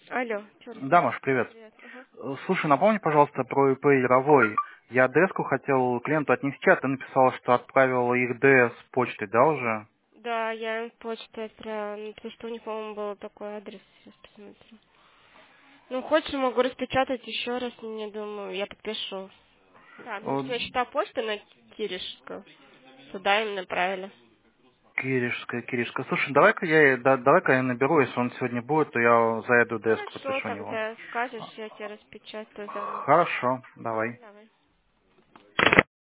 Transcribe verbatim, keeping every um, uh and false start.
Алло, что Да, рассказать? Маш, привет. Привет. Ага. Э, Слушай, напомни, пожалуйста, про ИП Яровой. Я адреску хотел клиенту отнести, а ты написала, что отправила их Д с почтой, да, уже? Да, я им почту отправила, ну, потому что у них, по-моему, был такой адрес, сейчас посмотрю. Ну, хочешь, могу распечатать еще раз, не думаю, я подпишу. Да, ну, Э, что я считаю почту на Киришскую. Туда им направили. Киришская, Киришская. Слушай, давай-ка я, да, давай-ка я наберу, если он сегодня будет, то я за эту деску Хорошо, подпишу у него. тогда скажешь, я тебе распечатаю заново. Хорошо, давай. Давай.